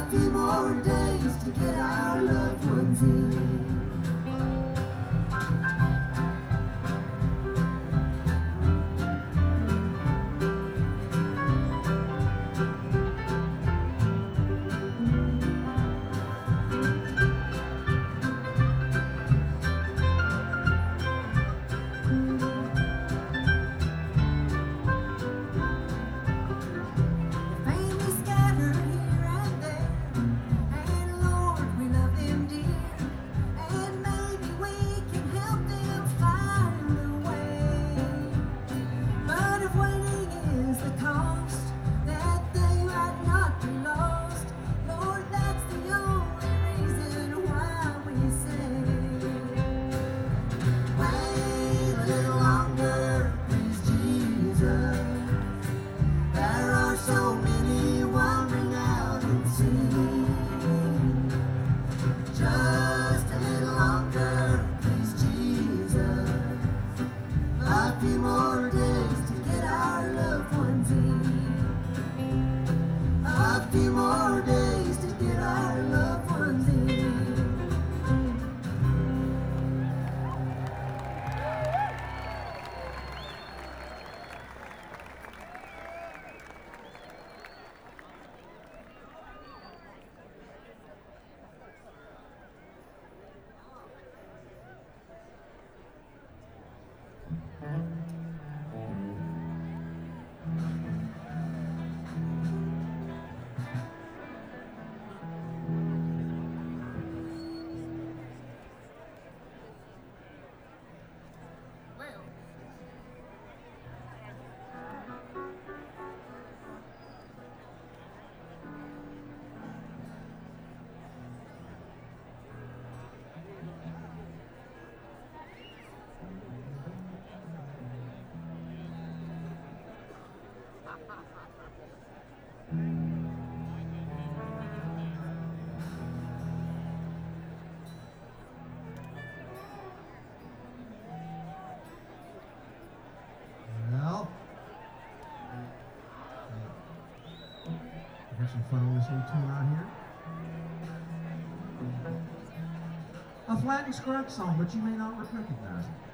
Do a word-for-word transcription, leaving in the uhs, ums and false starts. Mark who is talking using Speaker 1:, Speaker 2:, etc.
Speaker 1: A few more days to get our loved ones in. A few more days to get our loved ones in. A few more days to get our loved ones in.
Speaker 2: Have some fun on this little tune out here. A flat and scratch song, but you may not recognize it.